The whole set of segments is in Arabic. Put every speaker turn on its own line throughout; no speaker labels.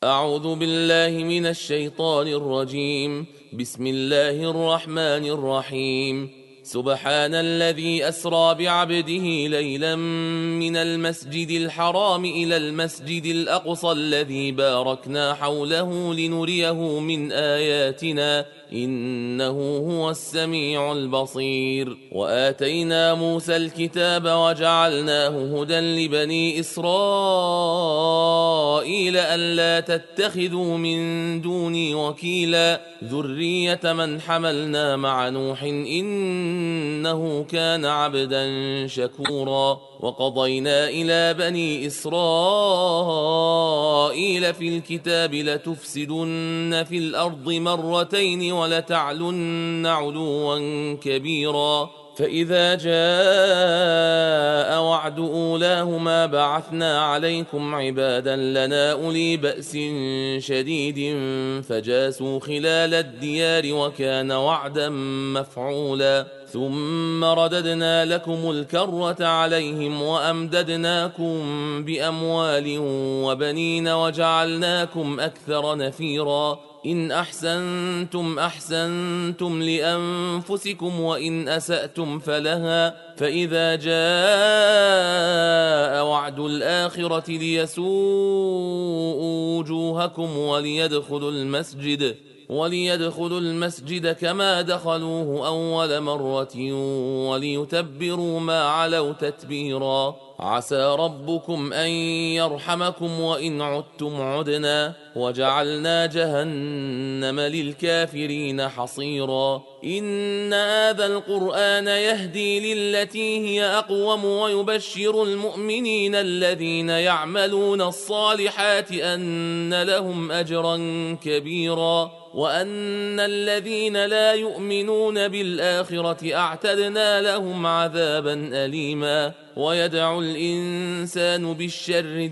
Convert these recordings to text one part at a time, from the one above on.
أعوذ بالله من الشيطان الرجيم. بسم الله الرحمن الرحيم. سبحان الذي أسرى بعبده ليلا من المسجد الحرام إلى المسجد الأقصى الذي باركنا حوله لنريه من آياتنا إنه هو السميع البصير. وآتينا موسى الكتاب وجعلناه هدى لبني إسرائيل ألا تتخذوا من دوني وكيلا ذرية من حملنا مع نوح إنه كان عبدا شكورا. وقضينا إلى بني إسرائيل في الكتاب لتفسدن في الأرض مرتين ولتعلن علوا كبيرا فإذا جاء وعد أولاهما بعثنا عليكم عبادا لنا أولي بأس شديد فجاسوا خلال الديار وكان وعدا مفعولا ثم رددنا لكم الكرة عليهم وأمددناكم بأموال وبنين وجعلناكم أكثر نفيرا إن أحسنتم أحسنتم لأنفسكم وإن أسأتم فلها فإذا جاء وعد الآخرة ليسوءوا وجوهكم وليدخلوا المسجد كما دخلوه أول مرة وليتبروا ما علوا تتبيرا عسى ربكم أن يرحمكم وإن عدتم عدنا وجعلنا جهنم للكافرين حصيرا إن هذا القرآن يهدي للتي هي أقوم ويبشر المؤمنين الذين يعملون الصالحات أن لهم أجرا كبيرا وأن الذين لا يؤمنون بالآخرة أعتدنا لهم عذابا أليما ويدعو الإنسان بالشر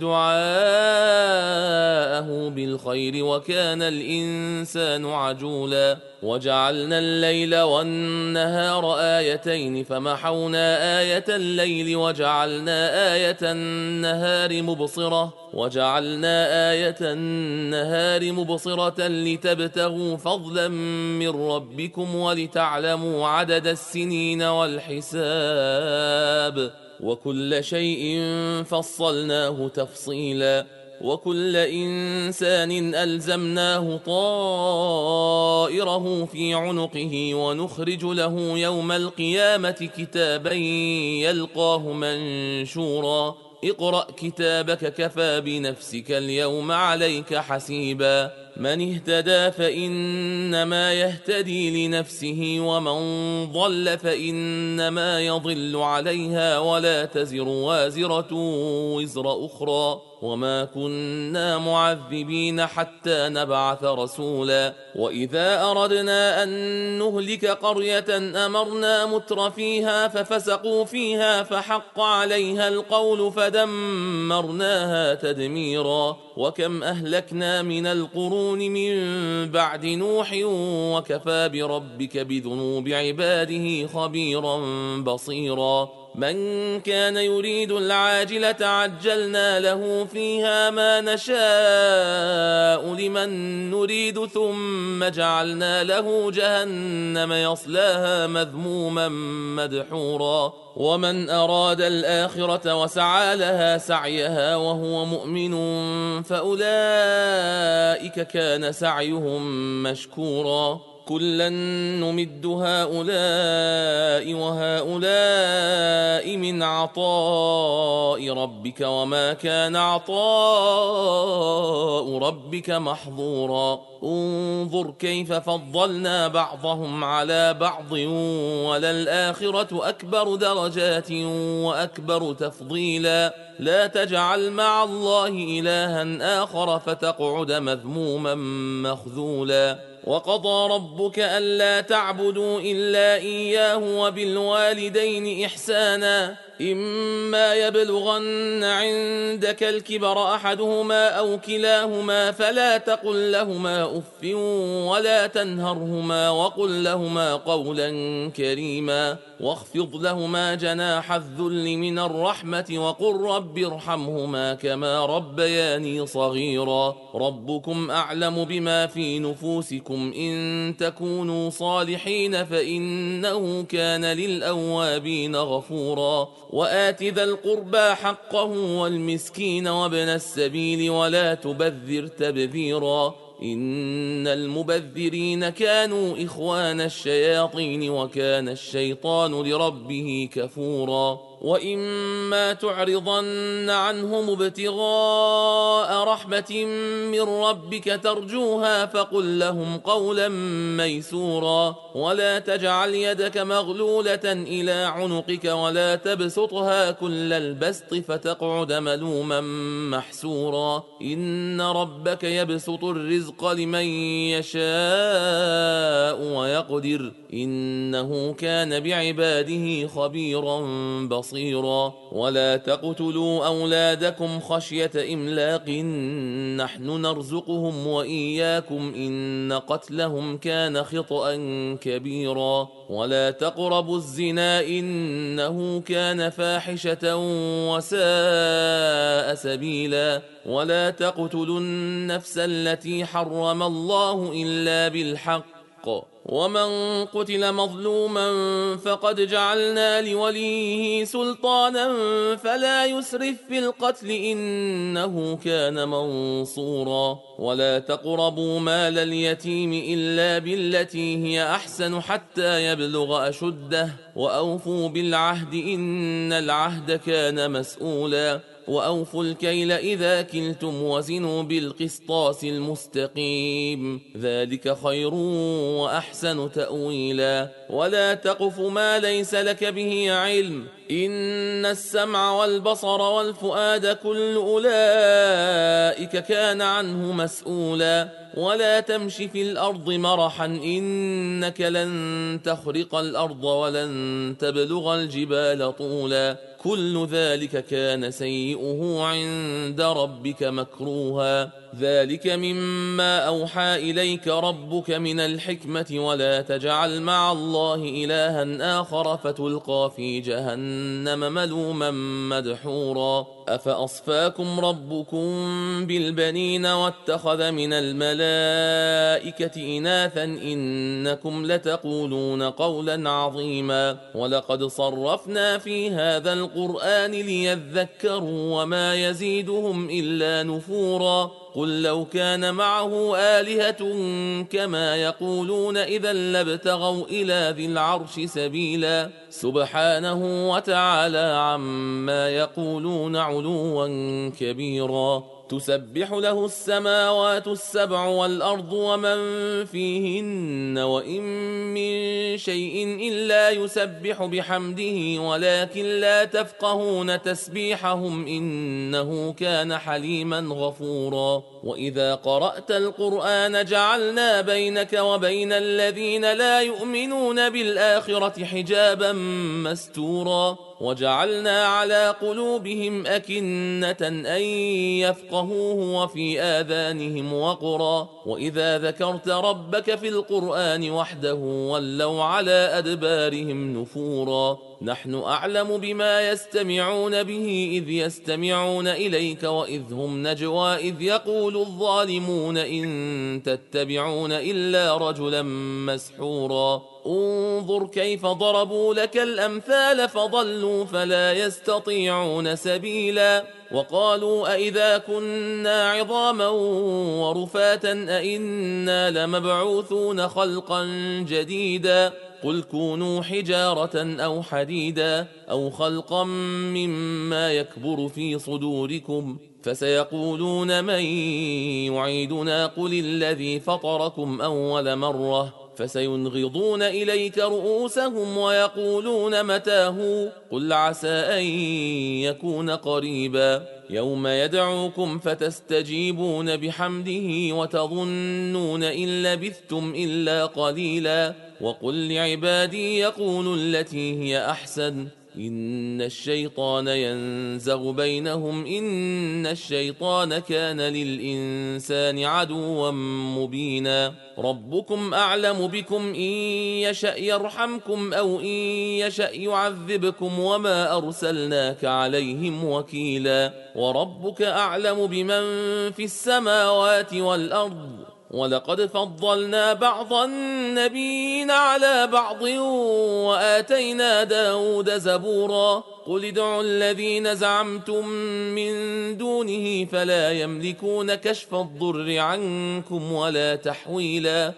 دعاءه بالخير وكان الإنسان عجولا وجعلنا الليل والنهار آيتين فمحونا آية الليل وجعلنا آية النهار مبصرة لتبتغوا فضلا من ربكم ولتعلموا عدد السنين والحساب وكل شيء فصلناه تفصيلا وكل إنسان ألزمناه طائره في عنقه ونخرج له يوم القيامة كتابا يلقاه منشورا اقرأ كتابك كفى بنفسك اليوم عليك حسيبا من اهتدى فإنما يهتدي لنفسه ومن ضل فإنما يضل عليها ولا تزر وازرة وزر أخرى وما كنا معذبين حتى نبعث رسولا وإذا أردنا أن نهلك قرية أمرنا متر فيها ففسقوا فيها فحق عليها القول فدمرناها تدميرا وكم أهلكنا من القرون من بعد نوح وكفى بربك بذنوب عباده خبيرا بصيرا من كان يريد العاجلة عجلنا له فيها ما نشاء لمن نريد ثم جعلنا له جهنم يصلاها مذموما مدحورا ومن أراد الآخرة وسعى لها سعيها وهو مؤمن فأولئك كان سعيهم مشكورا كلا نمد هؤلاء وهؤلاء من عطاء ربك وما كان عطاء ربك محظورا انظر كيف فضلنا بعضهم على بعض وللآخرة أكبر درجات وأكبر تفضيلا لا تجعل مع الله إلها آخر فتقعد مذموما مخذولا وقضى ربك ألا تعبدوا إلا إياه وبالوالدين إحسانا إما يبلغن عندك الكبر أحدهما أو كلاهما فلا تقل لهما أف ولا تنهرهما وقل لهما قولا كريما واخفض لهما جناح الذل من الرحمة وقل رب ارحمهما كما ربياني صغيرا ربكم أعلم بما في نفوسكم إن تكونوا صالحين فإنه كان للأوابين غفورا وآت ذا القربى حقه والمسكين وابن السبيل ولا تبذر تبذيرا إن المبذرين كانوا إخوان الشياطين وكان الشيطان لربه كفورا وإما تعرضن عنهم ابتغاء رحمة من ربك ترجوها فقل لهم قولا ميسورا ولا تجعل يدك مغلولة إلى عنقك ولا تبسطها كل البسط فتقعد ملوما محسورا إن ربك يبسط الرزق لمن يشاء ويقدر إنه كان بعباده خبيرا بصيرا ولا تقتلوا أولادكم خشية إملاق نحن نرزقهم وإياكم إن قتلهم كان خطأ كبيرا ولا تقربوا الزنا إنه كان فاحشة وساء سبيلا ولا تقتلوا النفس التي حرم الله إلا بالحق ومن قتل مظلوما فقد جعلنا لوليه سلطانا فلا يسرف في القتل إنه كان منصورا ولا تقربوا مال اليتيم إلا بالتي هي أحسن حتى يبلغ أشده وأوفوا بالعهد إن العهد كان مسؤولا وأوفوا الكيل إذا كلتم وزنوا بالقسطاس المستقيم ذلك خير وأحسن تأويلا ولا تقف ما ليس لك به علم إن السمع والبصر والفؤاد كل أولئك كان عنه مسؤولا ولا تمش في الأرض مرحا إنك لن تخرق الأرض ولن تبلغ الجبال طولا كل ذلك كان سيئه عند ربك مكروها ذلك مما أوحى إليك ربك من الحكمة ولا تجعل مع الله إلها آخر فتلقى في جهنم ملوما مدحورا أفأصفاكم ربكم بالبنين واتخذ من الملائكة إناثا إنكم لتقولون قولا عظيما ولقد صرفنا في هذا القرآن ليذكروا وما يزيدهم إلا نفورا قل لو كان معه آلهة كما يقولون إذا لابتغوا إلى ذي العرش سبيلا سبحانه وتعالى عما يقولون علوا كبيرا تسبح له السماوات السبع والأرض ومن فيهن وإن من شيء إلا يسبح بحمده ولكن لا تفقهون تسبيحهم إنه كان حليما غفورا وإذا قرأت القرآن جعلنا بينك وبين الذين لا يؤمنون بالآخرة حجابا مستورا وجعلنا على قلوبهم أكنة أن يفقهوه وفي آذانهم وقرا وإذا ذكرت ربك في القرآن وحده ولوا على أدبارهم نفورا نحن أعلم بما يستمعون به إذ يستمعون إليك وإذ هم نجوى إذ يقول الظالمون إن تتبعون إلا رجلا مسحورا انظر كيف ضربوا لك الأمثال فضلوا فلا يستطيعون سبيلا وقالوا أئذا كنا عظاما ورفاتا أئنا لمبعوثون خلقا جديدا قل كونوا حجارة أو حديدا أو خلقا مما يكبر في صدوركم فسيقولون من يعيدنا قل الذي فطركم أول مرة فسينغضون إليك رؤوسهم ويقولون متاه قل عسى أن يكون قريبا يوم يدعوكم فتستجيبون بحمده وتظنون إن لبثتم إلا قليلا وقل لعبادي يقولوا التي هي أحسن إن الشيطان ينزغ بينهم إن الشيطان كان للإنسان عدوا مبينا ربكم أعلم بكم إن يشأ يرحمكم أو إن يشأ يعذبكم وما أرسلناك عليهم وكيلا وربك أعلم بمن في السماوات والأرض ولقد فضلنا بعض النبيين على بعض وآتينا داود زبورا قل ادعوا الذين زعمتم من دونه فلا يملكون كشف الضر عنكم ولا تحويلا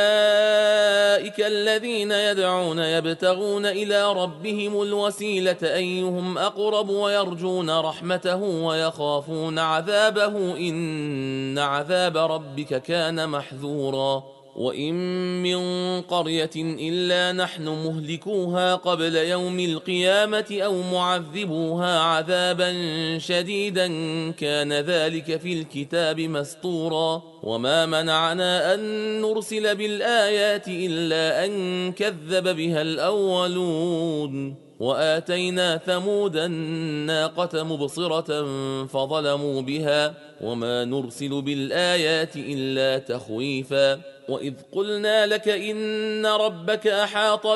أولئك الذين يدعون يبتغون إلى ربهم الوسيلة أيهم أقرب ويرجون رحمته ويخافون عذابه إن عذاب ربك كان محذورا وإن من قرية إلا نحن مهلكوها قبل يوم القيامة أو معذبوها عذابا شديدا كان ذلك في الكتاب مسطورا وما منعنا أن نرسل بالآيات إلا أن كذب بها الأولون وآتينا ثمود الناقة مبصرة فظلموا بها وما نرسل بالآيات إلا تخويفا وإذ قلنا لك إن ربك أحاط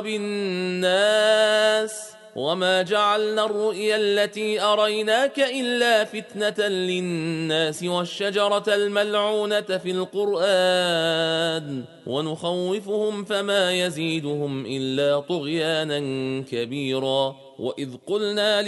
بالناس وما جعلنا الرؤيا التي أريناك إلا فتنة للناس والشجرة الملعونة في القرآن ونخوفهم فما يزيدهم إلا طغيانا كبيرا وإذ قلنا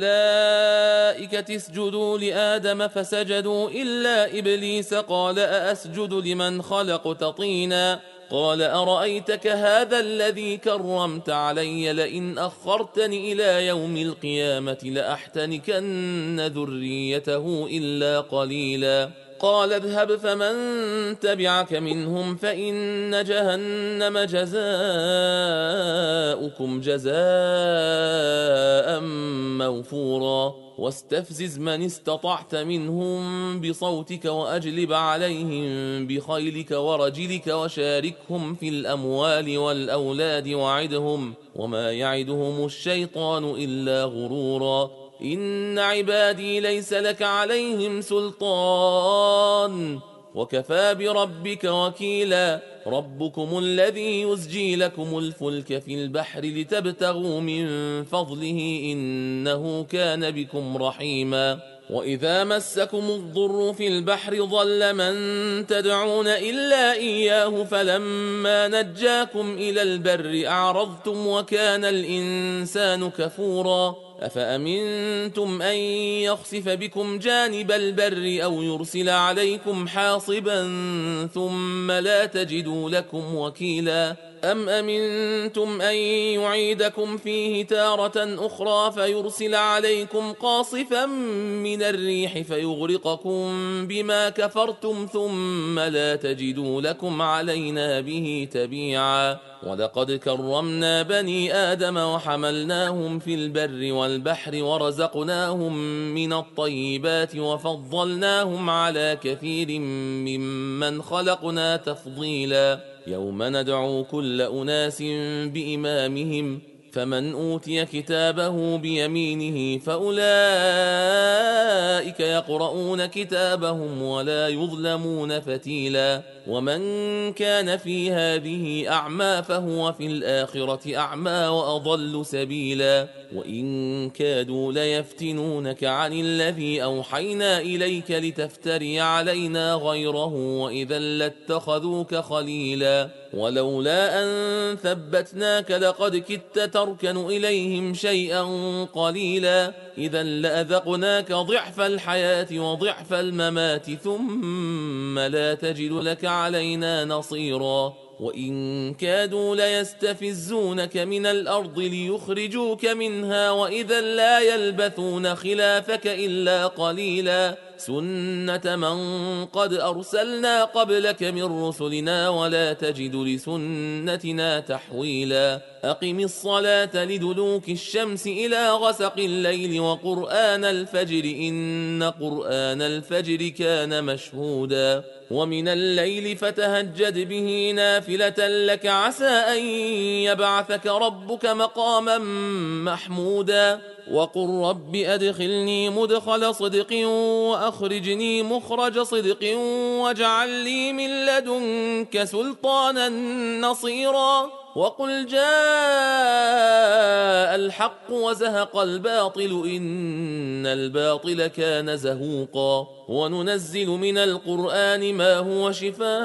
للملائكة اسجدوا لآدم فسجدوا إلا إبليس قال أأسجد لمن خلقت طينا قال أرأيتك هذا الذي كرمت علي لئن أخرتني إلى يوم القيامة لأحتنكن ذريته إلا قليلا قال اذهب فمن تبعك منهم فإن جهنم جزاؤكم جزاء موفورا واستفزز من استطعت منهم بصوتك وأجلب عليهم بخيلك ورجلك وشاركهم في الأموال والأولاد وعدهم وما يعدهم الشيطان إلا غرورا إن عبادي ليس لك عليهم سلطان وكفى بربك وكيلا ربكم الذي يزجي لكم الفلك في البحر لتبتغوا من فضله إنه كان بكم رحيما وإذا مسكم الضر في البحر ضل من تدعون إلا إياه فلما نجاكم إلى البر أعرضتم وكان الإنسان كفورا أفأمنتم أن يخسف بكم جانب البر أو يرسل عليكم حاصبا ثم لا تجدوا لكم وكيلا أم أمنتم أن يعيدكم فيه تارة أخرى فيرسل عليكم قاصفا من الريح فيغرقكم بما كفرتم ثم لا تجدوا لكم علينا به تبيعا ولقد كرمنا بني آدم وحملناهم في البر والبحر ورزقناهم من الطيبات وفضلناهم على كثير ممن خلقنا تفضيلا يوم ندعو كل أناس بإمامهم فمن أوتي كتابه بيمينه فأولئك يقرؤون كتابهم ولا يظلمون فتيلا ومن كان في هذه أعمى فهو في الآخرة أعمى وأضل سبيلا وإن كادوا ليفتنونك عن الذي أوحينا إليك لتفتري علينا غيره وإذا لاتخذوك خليلا ولولا أن ثبتناك لقد كدت تركن إليهم شيئا قليلا إذا لأذقناك ضعف الحياة وضعف الممات ثم لا تجد لك علينا نصيرا وإن كادوا ليستفزونك من الأرض ليخرجوك منها وإذا لا يلبثون خلافك إلا قليلا سنة من قد أرسلنا قبلك من رسلنا ولا تجد لسنتنا تحويلا أقم الصلاة لدلوك الشمس إلى غسق الليل وقرآن الفجر إن قرآن الفجر كان مشهودا ومن الليل فتهجد به نافلة لك عسى أن يبعثك ربك مقاما محمودا وقل رب أدخلني مدخل صدق وأخرجني مخرج صدق واجعل لي من لدنك سلطانا نصيرا وقل جاء الحق وزهق الباطل إن الباطل كان زهوقا وننزل من القرآن ما هو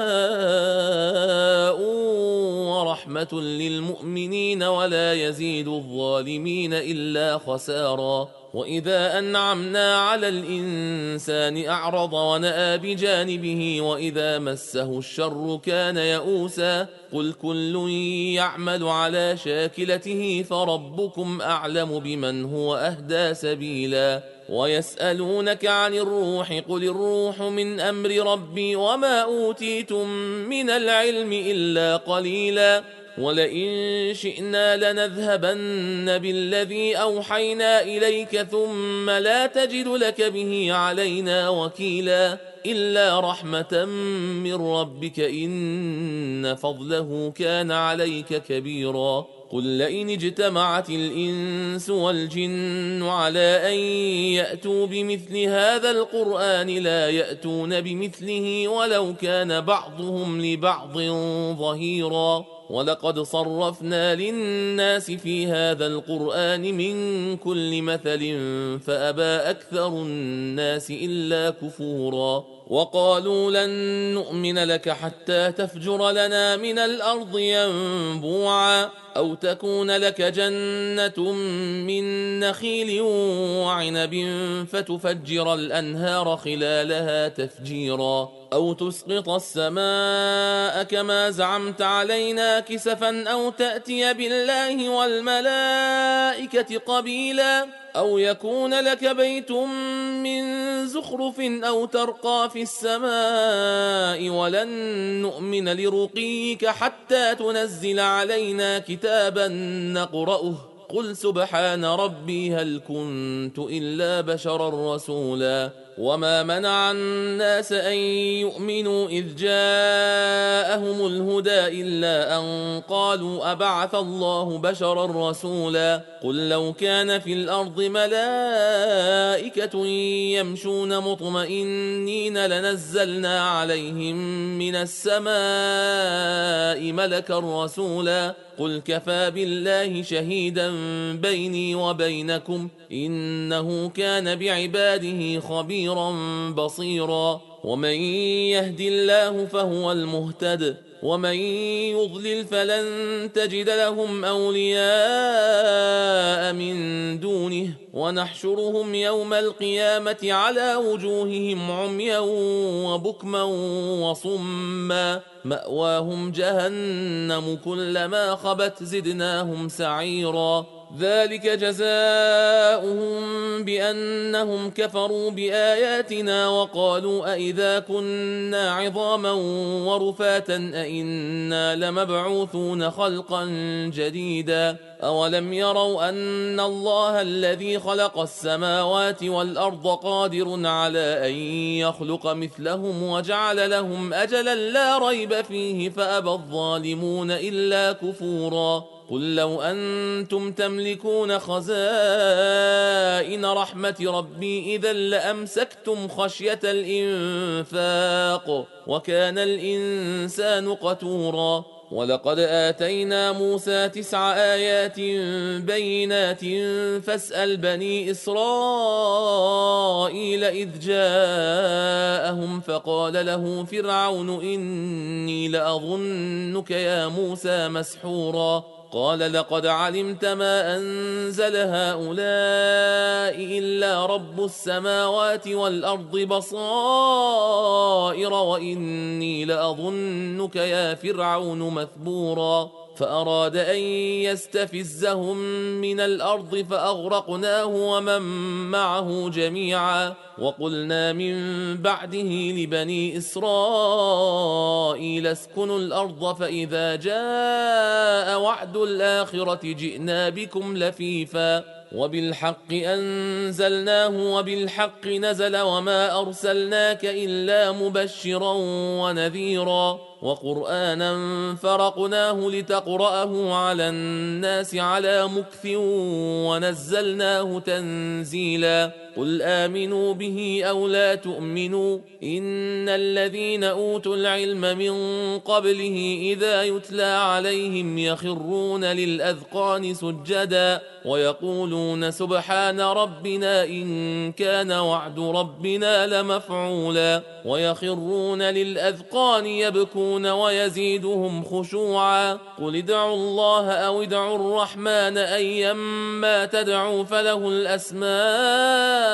شفاء ورحمة للمؤمنين ولا يزيد الظالمين إلا خسارا وإذا أنعمنا على الإنسان أعرض ونأى بجانبه وإذا مسه الشر كان يئوسا قل كل يعمل على شاكلته فربكم أعلم بمن هو أهدى سبيلا ويسألونك عن الروح قل الروح من أمر ربي وما أوتيتم من العلم إلا قليلا ولئن شئنا لنذهبن بالذي أوحينا إليك ثم لا تجد لك به علينا وكيلا إلا رحمة من ربك إن فضله كان عليك كبيرا قل لئن اجتمعت الإنس والجن على أن يأتوا بمثل هذا القرآن لا يأتون بمثله ولو كان بعضهم لبعض ظهيرا ولقد صرفنا للناس في هذا القرآن من كل مثل فأبى أكثر الناس إلا كفورا وقالوا لن نؤمن لك حتى تفجر لنا من الأرض ينبوعا أو تكون لك جنة من نخيل وعنب فتفجر الأنهار خلالها تفجيرا أو تسقط السماء كما زعمت علينا كسفا أو تأتي بالله والملائكة قبيلا أو يكون لك بيت من زخرف أو ترقى في السماء ولن نؤمن لرقيك حتى تنزل علينا كتابا نقرأه قل سبحان ربي هل كنت إلا بشرا رسولا وما منع الناس أن يؤمنوا إذ جاءهم الهدى إلا أن قالوا أبعث الله بشرا رسولا قل لو كان في الأرض ملائكة يمشون مطمئنين لنزلنا عليهم من السماء ملكا رسولا قل كفى بالله شهيدا بيني وبينكم إنه كان بعباده خبيرا بصيرا ومن يهد الله فهو المهتد ومن يضلل فلن تجد لهم أولياء من دونه ونحشرهم يوم القيامة على وجوههم عميا وبكما وصما مأواهم جهنم كلما خبت زدناهم سعيرا ذلك جزاؤهم بأنهم كفروا بآياتنا وقالوا أئذا كنا عظاما ورفاتا أئنا لمبعوثون خلقا جديدا أولم يروا أن الله الذي خلق السماوات والأرض قادر على أن يخلق مثلهم وجعل لهم أجلا لا ريب فيه فأبى الظالمون إلا كفورا قل لو أنتم تملكون خزائن رحمة ربي إذا لأمسكتم خشية الإنفاق وكان الإنسان قتورا ولقد آتينا موسى 9 آيات بينات فاسأل بني إسرائيل إذ جاءهم فقال له فرعون إني لأظنك يا موسى مسحورا قال لقد علمت ما أنزل هؤلاء إلا رب السماوات والأرض بصائر وإني لأظنك يا فرعون مثبورا فأراد أن يستفزهم من الأرض فأغرقناه ومن معه جميعا. وقلنا من بعده لبني إسرائيل اسكنوا الأرض فإذا جاء وعد الآخرة جئنا بكم لفيفا وبالحق أنزلناه وبالحق نزل وما أرسلناك إلا مبشرا ونذيرا وقرآنا فرقناه لتقرأه على الناس على مكث ونزلناه تنزيلا. قل آمنوا به أو لا تؤمنوا إن الذين أوتوا العلم من قبله إذا يتلى عليهم يخرون للأذقان سجدا ويقولون سبحان ربنا إن كان وعد ربنا لمفعولا ويخرون للأذقان يبكون ويزيدهم خشوعا. قل ادعوا الله أو ادعوا الرحمن أيما تدعوا فله الأسماء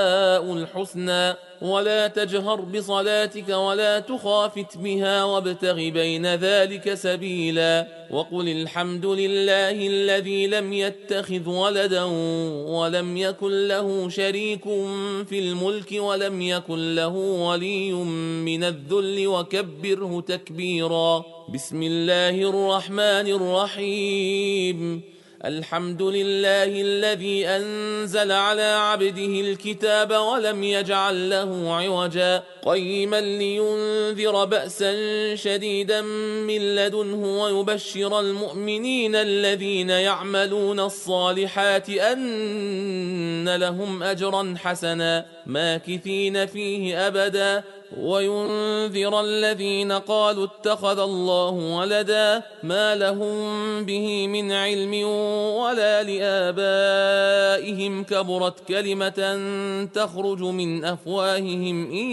الحسنى ولا تجهر بصلاتك ولا تخافت بها وابتغ بين ذلك سبيلا. وقل الحمد لله الذي لم يتخذ ولدا ولم يكن له شريك في الملك ولم يكن له ولي من الذل وكبره تكبيرا. بسم الله الرحمن الرحيم. الحمد لله الذي أنزل على عبده الكتاب ولم يجعل له عوجا قيما لينذر بأسا شديدا من لدنه ويبشر المؤمنين الذين يعملون الصالحات أن لهم أجرا حسنا ماكثين فيه أبدا وينذر الذين قالوا اتخذ الله ولدا ما لهم به من علم ولا لآبائهم كبرت كلمة تخرج من أفواههم إن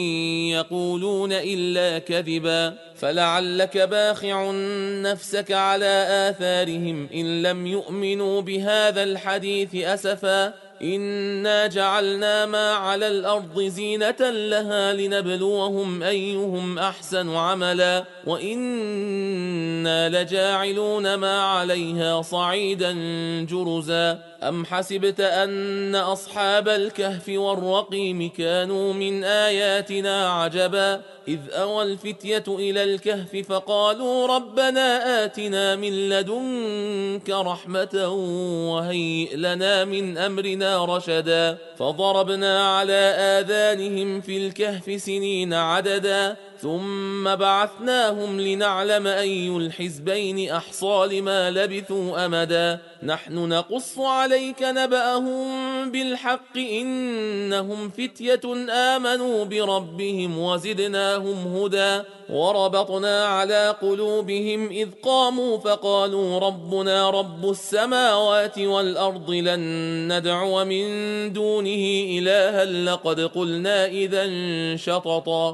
يقولون إلا كذبا فلعلك باخع نفسك على آثارهم إن لم يؤمنوا بهذا الحديث أسفا إنا جعلنا ما على الأرض زينة لها لنبلوهم أيهم أحسن عملا وإنا لجاعلون ما عليها صعيدا جرزا. أم حسبت أن أصحاب الكهف والرقيم كانوا من آياتنا عجبا إذ أوى الفتية إلى الكهف فقالوا ربنا آتنا من لدنك رحمة وهيئ لنا من أمرنا رشدا فضربنا على آذانهم في الكهف سنين عددا ثم بعثناهم لنعلم أي الحزبين أحصى لما لبثوا أمدا نحن نقص عليك نبأهم بالحق إنهم فتية آمنوا بربهم وزدناهم هدى وربطنا على قلوبهم إذ قاموا فقالوا ربنا رب السماوات والأرض لن ندعو من دونه إلها لقد قلنا إذا شططا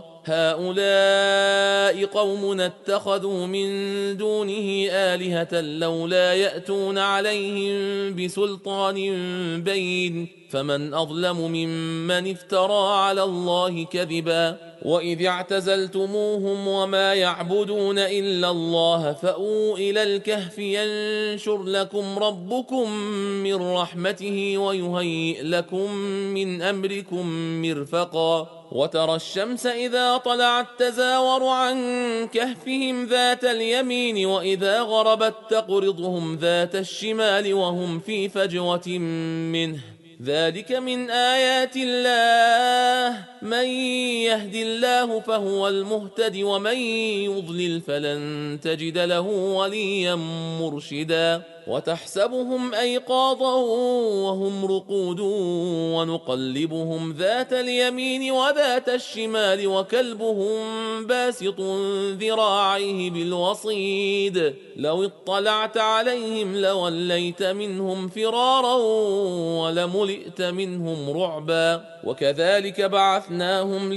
هؤلاء قومنا اتخذوا من دونه آلهة لولا يأتون عليهم بسلطان بين فمن أظلم ممن افترى على الله كذبا وإذ اعتزلتموهم وما يعبدون إلا الله فأووا إلى الكهف ينشر لكم ربكم من رحمته ويهيئ لكم من أمركم مرفقا وترى الشمس إذا طلعت تزاور عن كهفهم ذات اليمين وإذا غربت تقرضهم ذات الشمال وهم في فجوة منه ذلك من آيات الله من يهد الله فهو المهتد ومن يضلل فلن تجد له وليا مرشدا وتحسبهم أيقاظا وهم رقود ونقلبهم ذات اليمين وذات الشمال وكلبهم باسط ذراعيه بالوصيد لو اطلعت عليهم لوليت منهم فرارا ولملئت منهم رعبا وكذلك بعثناهم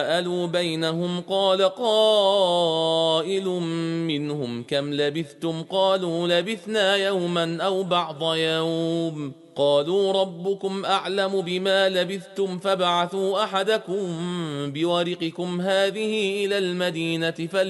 ليتساءلوا بينهم قال قائل منهم كم لبثتم قالوا لبثنا يوما أو بعض يوم قالوا ربكم أعلم بما لبثتم فابعثوا أحدكم بورقكم هذه إلى المدينة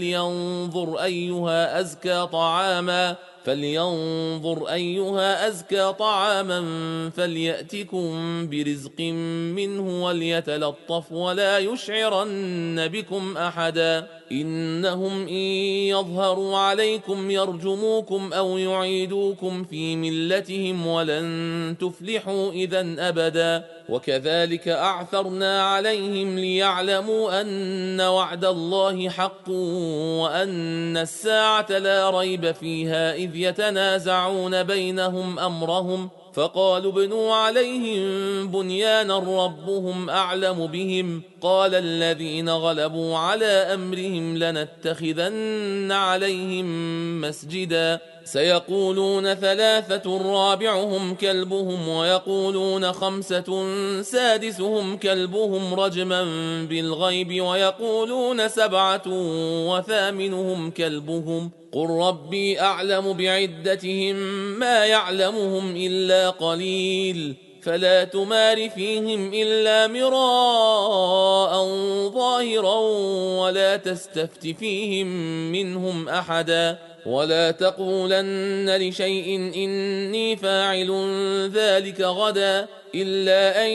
فلينظر أيها أزكى طعاما فليأتكم برزق منه وليتلطف ولا يشعرن بكم أحدا إنهم إن يظهروا عليكم يرجموكم أو يعيدوكم في ملتهم ولن تفلحوا إذا أبدا وكذلك أعثرنا عليهم ليعلموا أن وعد الله حق وأن الساعة لا ريب فيها إذ يتنازعون بينهم أمرهم فقالوا ابنوا عليهم بنيانا ربهم أعلم بهم قال الذين غلبوا على أمرهم لنتخذن عليهم مسجدا سيقولون 3 رابعهم كلبهم ويقولون 5 سادسهم كلبهم رجما بالغيب ويقولون 7 وثامنهم كلبهم قل ربي أعلم بعدتهم ما يعلمهم إلا قليل فلا تمار فيهم إلا مراء ظاهرا ولا تستفت فيهم منهم أحدا ولا تقولن لشيء إني فاعل ذلك غدا إلا أن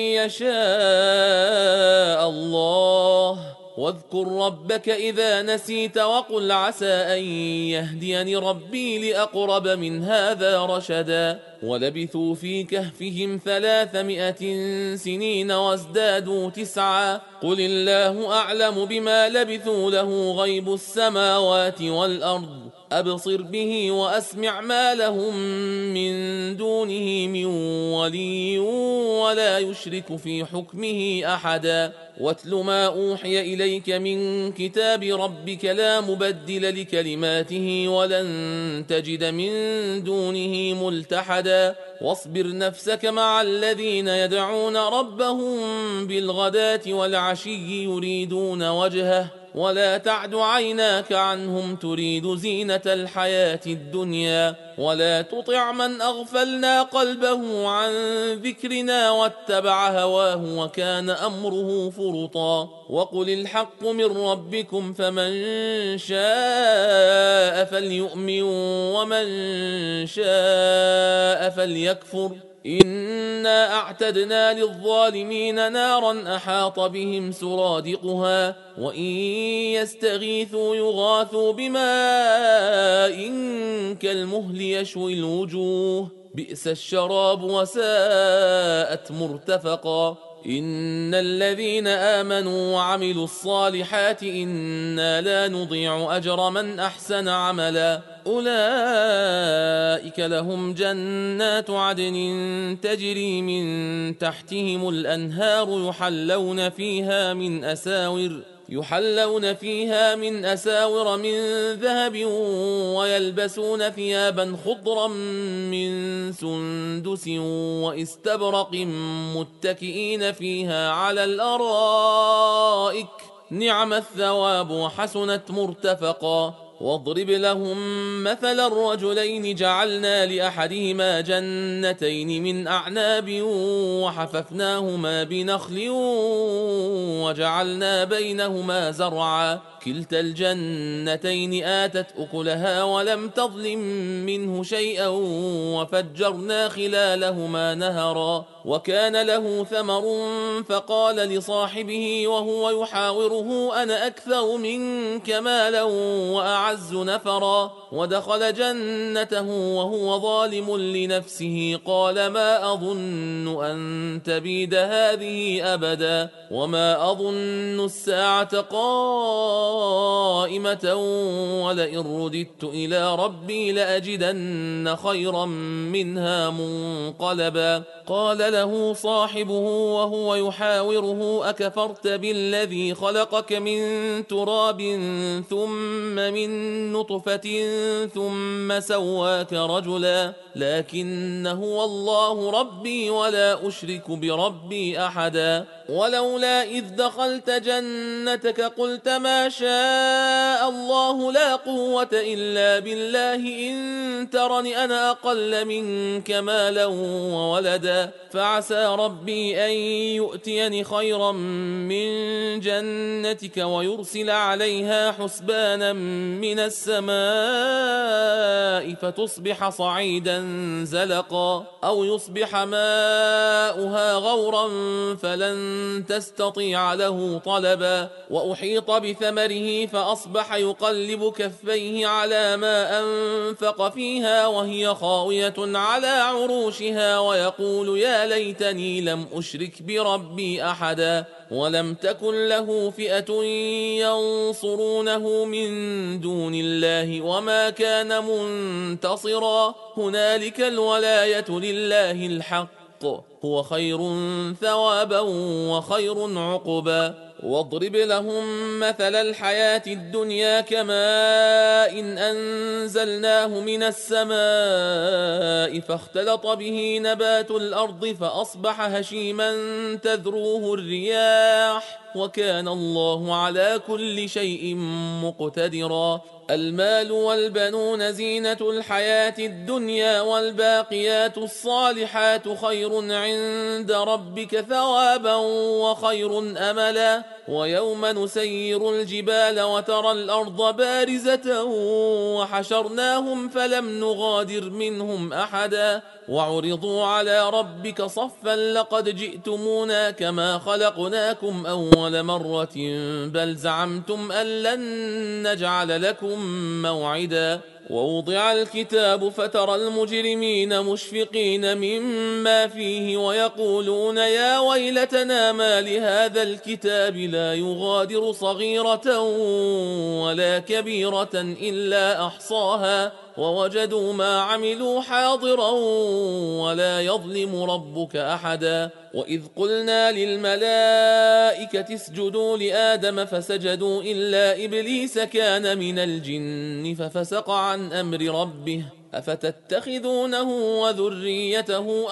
يشاء الله واذكر ربك إذا نسيت وقل عسى أن يهديني ربي لأقرب من هذا رشدا ولبثوا في كهفهم 300 سنين وازدادوا 9 قل الله أعلم بما لبثوا له غيب السماوات والأرض أبصر به وأسمع ما لهم من دونه من ولي ولا يشرك في حكمه أحدا واتل ما أوحي إليك من كتاب ربك لا مبدل لكلماته ولن تجد من دونه ملتحدا واصبر نفسك مع الذين يدعون ربهم بالغداة والعشي يريدون وجهه ولا تعد عيناك عنهم تريد زينة الحياة الدنيا ولا تطع من أغفلنا قلبه عن ذكرنا واتبع هواه وكان أمره فرطا وقل الحق من ربكم فمن شاء فليؤمن ومن شاء فليكفر إنا أعتدنا للظالمين نارا أحاط بهم سرادقها وإن يستغيثوا يغاثوا بماء كالمهل يشوي الوجوه بئس الشراب وساءت مرتفقا إن الذين آمنوا وعملوا الصالحات إنا لا نضيع أجر من أحسن عملا أولئك لهم جنات عدن تجري من تحتهم الأنهار يحلون فيها من أساور من ذهب ويلبسون ثيابا خضرا من سندس واستبرق متكئين فيها على الأرائك نعم الثواب وحسنت مرتفقا واضرب لهم مثل الرجلين جعلنا لأحدهما جنتين من أعناب وحففناهما بنخل وجعلنا بينهما زرعا كلتا الجنتين آتت أكلها ولم تظلم منه شيئا وفجرنا خلالهما نهرا وكان له ثمر فقال لصاحبه وهو يحاوره أنا أكثر منك مالا وأعز نفرا ودخل جنته وهو ظالم لنفسه قال ما أظن أن تبيد هذه أبدا وما أظن الساعة قائمة ولئن رددت إلى ربي لأجدن خيرا منها منقلبا قال له صاحبه وهو يحاوره أكفرت بالذي خلقك من تراب ثم من من نطفة ثم سواك رجلا لكن هو الله ربي ولا أشرك بربي أحدا ولولا إذ دخلت جنتك قلت ما شاء الله لا قوة إلا بالله إن ترني أنا أقل منك مالا وولدا فعسى ربي أن يؤتيني خيرا من جنتك ويرسل عليها حسبانا من السماء فتصبح صعيدا زلقا أو يصبح ماؤها غورا فلن تستطيع له طلبا وأحيط بثمره فأصبح يقلب كفيه على ما أنفق فيها وهي خاوية على عروشها ويقول يا ليتني لم أشرك بربي أحدا ولم تكن له فئة ينصرونه من دون الله وما كان منتصرا هنالك الولاية لله الحق هو خير ثوابا وخير عقبا واضرب لهم مثل الحياة الدنيا كماء إن أنزلناه من السماء فاختلط به نبات الأرض فأصبح هشيما تذروه الرياح وكان الله على كل شيء مقتدرا المال والبنون زينة الحياة الدنيا والباقيات الصالحات خير عند ربك ثوابا وخير أملا ويوم نسير الجبال وترى الأرض بارزة وحشرناهم فلم نغادر منهم أحدا وعرضوا على ربك صفا لقد جئتمونا كما خلقناكم أول مرة بل زعمتم أن لن نجعل لكم موعدا ووضع الكتاب فترى المجرمين مشفقين مما فيه ويقولون يا ويلتنا ما لهذا الكتاب لا يغادر صغيرة ولا كبيرة إلا أحصاها ووجدوا ما عملوا حاضرا ولا يظلم ربك أحدا وإذ قلنا للملائكة اسجدوا لآدم فسجدوا إلا إبليس كان من الجن ففسق عن أمر ربه أفتتخذونه وذريته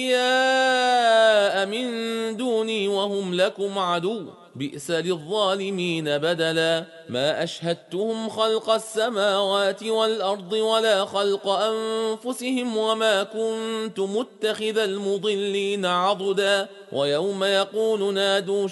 أولياء من دوني وهم لكم عدو بئس للظالمين بدلا ما أشهدتهم خلق السماوات والأرض ولا خلق أنفسهم وما كنت متخذ المضلين عضدا ويوم يقول نادوا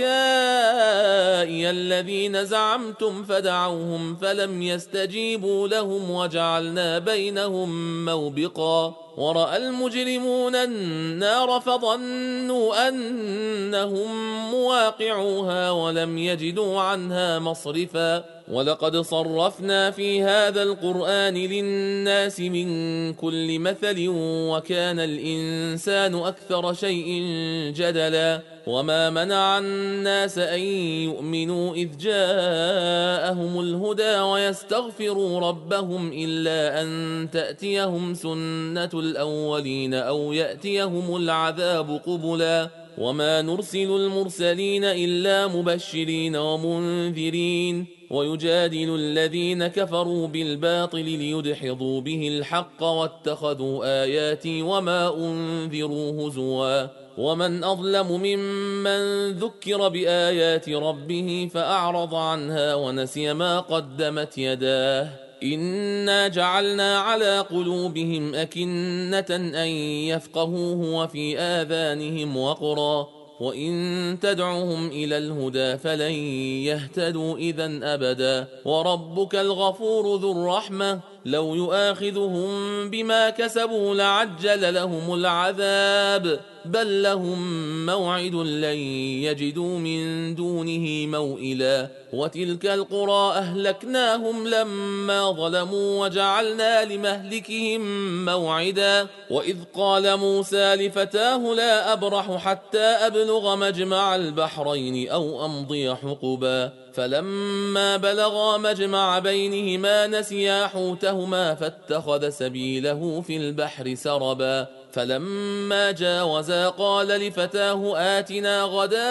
شركائي الذين زعمتم فدعوهم فلم يستجيبوا لهم وجعلنا بينهم موبقا ورأى المجرمون النار فظنوا أنهم مواقعوها ولم يجدوا عنها مصرفا ولقد صرفنا في هذا القرآن للناس من كل مثل وكان الإنسان أكثر شيء جدلا وما منع الناس أن يؤمنوا إذ جاءهم الهدى ويستغفروا ربهم إلا أن تأتيهم سنة الأولين أو يأتيهم العذاب قبلا وما نرسل المرسلين إلا مبشرين ومنذرين ويجادل الذين كفروا بالباطل ليدحضوا به الحق واتخذوا آياتي وما أنذروا هزوا ومن أظلم ممن ذكر بآيات ربه فأعرض عنها ونسي ما قدمت يداه إنا جعلنا على قلوبهم أكنة أن يفقهوه وفي آذانهم وقرا وإن تدعوهم إلى الهدى فلن يهتدوا إذا أبدا وربك الغفور ذو الرحمة لو يؤاخذهم بما كسبوا لعجل لهم العذاب بل لهم موعد لن يجدوا من دونه موئلا وتلك القرى أهلكناهم لما ظلموا وجعلنا لمهلكهم موعدا وإذ قال موسى لفتاه لا أبرح حتى أبلغ مجمع البحرين أو أمضي حقبا فلما بلغا مجمع بينهما نسيا حوتهما فاتخذ سبيله في البحر سربا فلما جاوزا قال لفتاه آتنا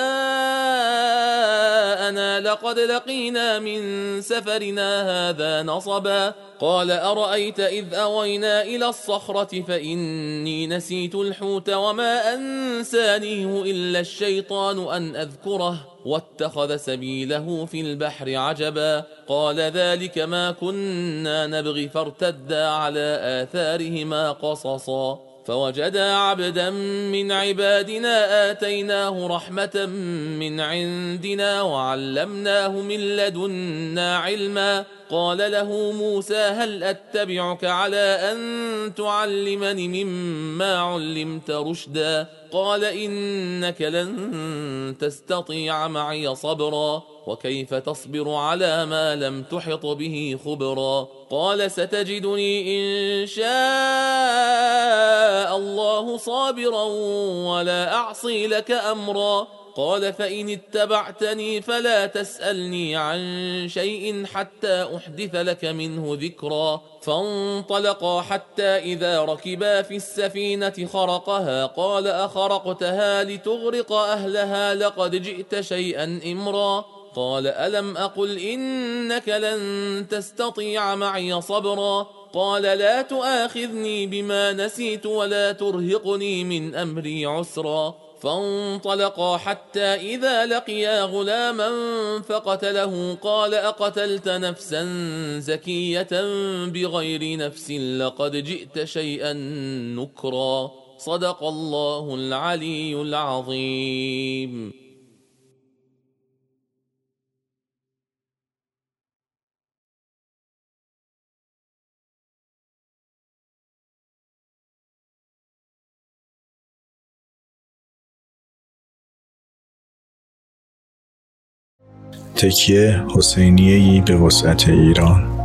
غداءنا لقد لقينا من سفرنا هذا نصبا قال أرأيت إذ أوينا إلى الصخرة فإني نسيت الحوت وما أنسانيه إلا الشيطان أن أذكره واتخذ سبيله في البحر عجبا قال ذلك ما كنا نبغي فارتدا على آثارهما قصصا فوجدا عبدا من عبادنا آتيناه رحمة من عندنا وعلمناه من لدنا علما قال له موسى هل أتبعك على أن تعلمني مما علمت رشدا قال إنك لن تستطيع معي صبرا وكيف تصبر على ما لم تحط به خبرا قال ستجدني إن شاء الله صابرا ولا أعصي لك أمرا قال فإن اتبعتني فلا تسألني عن شيء حتى أحدث لك منه ذكرا فانطلقا حتى إذا ركبا في السفينة خرقها قال أخرقتها لتغرق أهلها لقد جئت شيئا إمرا قال ألم أقل إنك لن تستطيع معي صبرا قال لا تؤاخذني بما نسيت ولا ترهقني من أمري عسرا فانطلقا حتى إذا لقيا غلاما فقتله قال أقتلت نفسا زكية بغير نفس لقد جئت شيئا نكرا صدق الله العلي العظيم.
تکیه حسینیه‌ای به وسعت ایران.